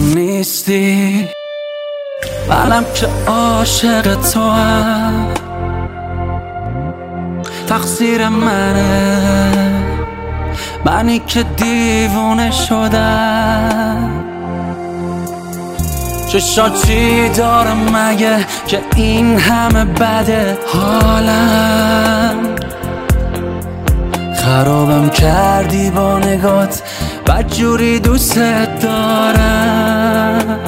نیستی، منم که عاشق تو هم، تقصیر منه، منی که دیوونه شدم. چشات چی داره مگه که این همه بده حالم؟ خرابم کردی با نگات، بدجوری دوست دارم.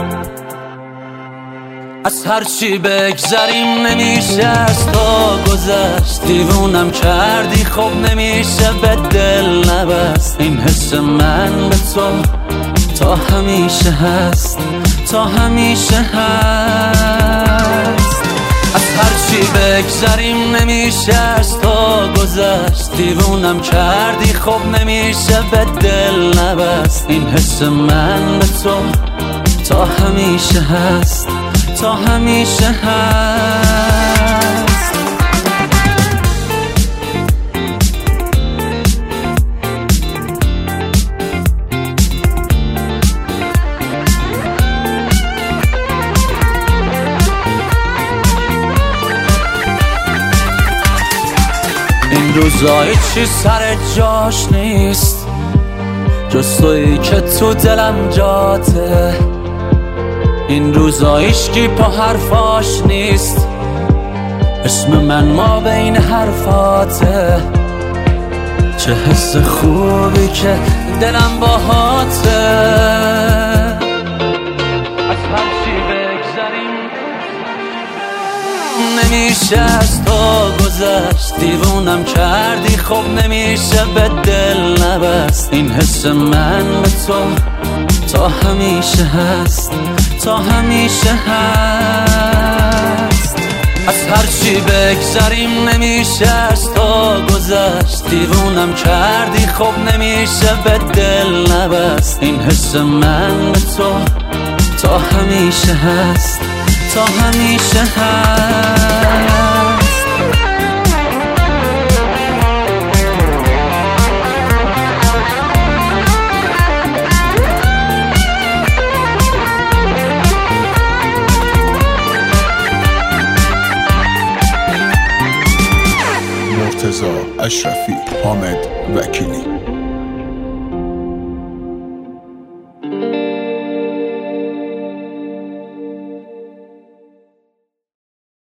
از هرچی بگذریم نمیشه از تو گذشت، دیوونم کردی خب نمیشه به دل نبست. این حس من به تو تا همیشه هست، تا همیشه هست. از هرچی بگذریم نمیشه از تو گذشت، دیوونم کردی خب نمیشه به دل نبست. این حس من به تو تا همیشه هست، تا همیشه هست. این روزا هیچی سر جاش نیست، جز تویی که تو دلم جاته. این روزا هیچکی پا حرفاش نیست، اسم من ما بین حرفاته. چه حس خوبی که دلم باهاته. از هرچی بگذریم نمیشه از تو گذشت، دیوونم کردی خب نمیشه به دل نبست. این حس من به تو تا همیشه هست، تا همیشه هست. از هرچی بگذریم نمیشه از تو گذشت، دیوونم کردی خب نمیشه به دل نبست. این حس من به تو تا همیشه هست، تا همیشه هست. مرتضی اشرفی، حامد وکیلی.